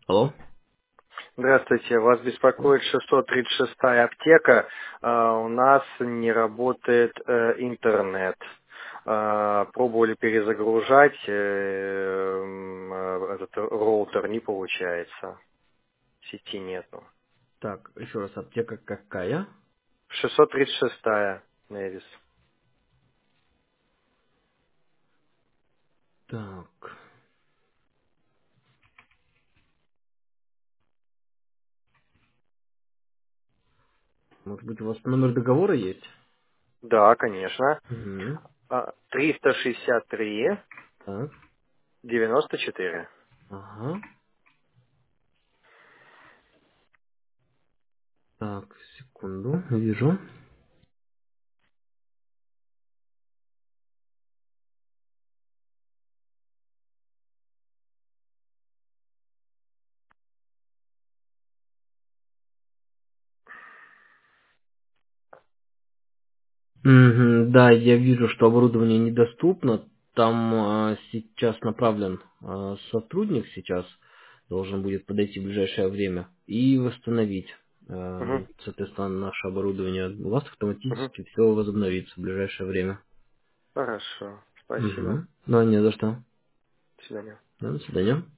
Алло? Здравствуйте, вас беспокоит 636-я аптека. У нас не работает интернет. Пробовали перезагружать, этот роутер не получается. Сети нету. Так, еще раз, аптека какая? 636-я, Невис. Так, может быть, у вас номер договора есть? Да, конечно. Угу. 363 Так, 94. ага. Так, секунду, вижу. Мгм, да, я вижу, что оборудование недоступно. Там сейчас направлен сотрудник сейчас, должен будет подойти в ближайшее время и восстановить, Угу, соответственно, наше оборудование. У вас угу. автоматически все возобновится в ближайшее время. Хорошо, спасибо. Угу. Ну, не за что. До свидания. Да, до свидания.